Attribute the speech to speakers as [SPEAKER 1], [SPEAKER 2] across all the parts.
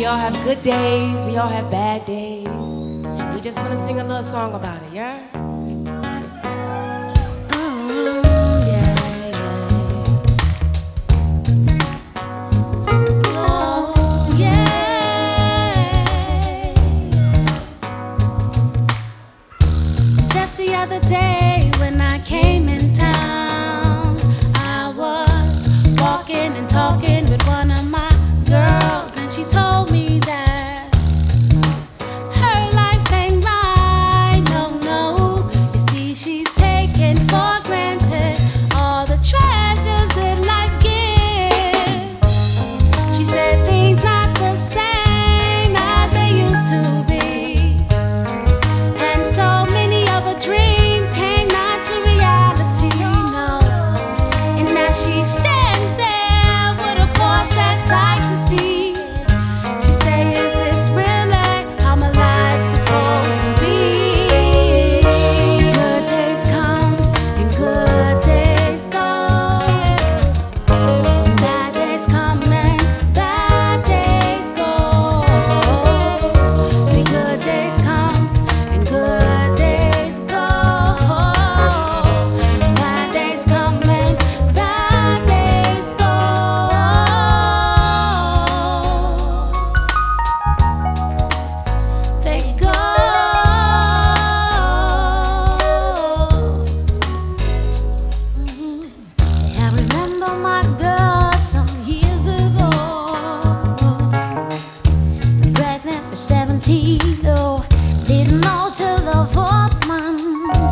[SPEAKER 1] We all have good days, we all have bad days. We just want to sing a little song about it, yeah?
[SPEAKER 2] Just the other day when I came in town, I was walking and talking with one of my girls, and she told me that her life ain't right, no, no. You see, she's taken for granted all the treasures that life gives. She said things not the same as they used to be, and so many of her dreams came not to reality, no. And now she stands there with a poor sad sight to see. She say, is this really how my life's supposed to be? Good days come and good days go. Bad days come and bad days go. See, good days come and good days go. Bad days come and bad days go. They go. I remember my girl some years ago, pregnant for 17, oh, didn't know till the 4th month.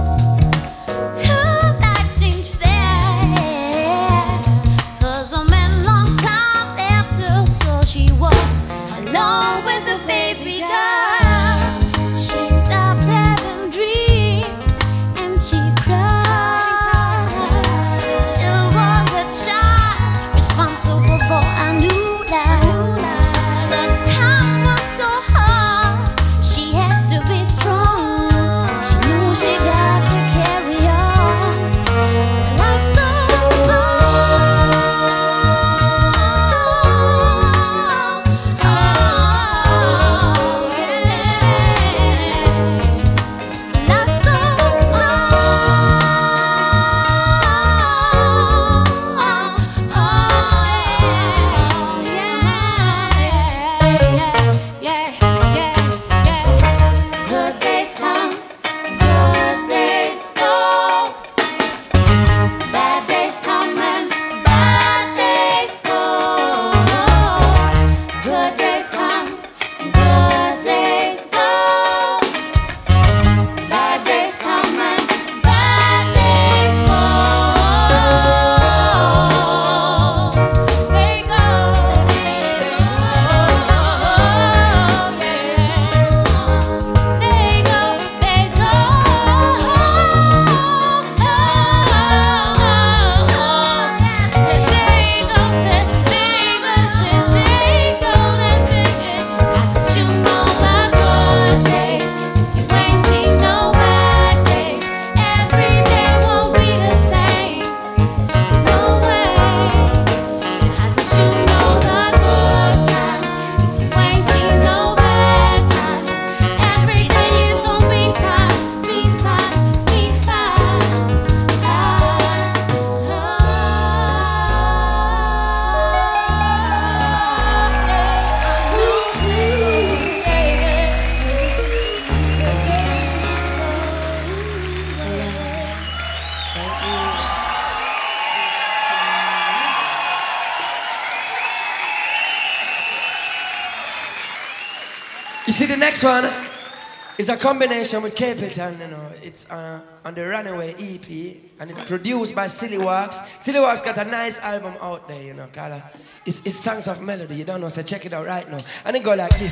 [SPEAKER 2] Her life changed fast, 'cause a man long time after, so she was alone with the baby girl. She stopped having dreams and she cried. Still was a child responsible for a new life. The time was so hard, she had to be strong. She knew she got to carry on. Life goes on. Oh, yeah. Life goes on. Good days come, good days go. Bad days come and bad days go. Good days come and good days go. Bad days come and bad days go. They go. They go, they go. How could you know my good days if you ain't seen no bad days? Every day won't be the same, no way. How could you know the good times if you ain't seen no bad times? Every day is gonna be fine, be fine, be fine.
[SPEAKER 3] You see, the next one is a combination with Capleton, you know. It's on the Runaway EP, and it's produced by Silly Walks. Silly Walks got a nice album out there, you know, called it's Songs of Melody. You don't know, so check it out right now. And it go like this.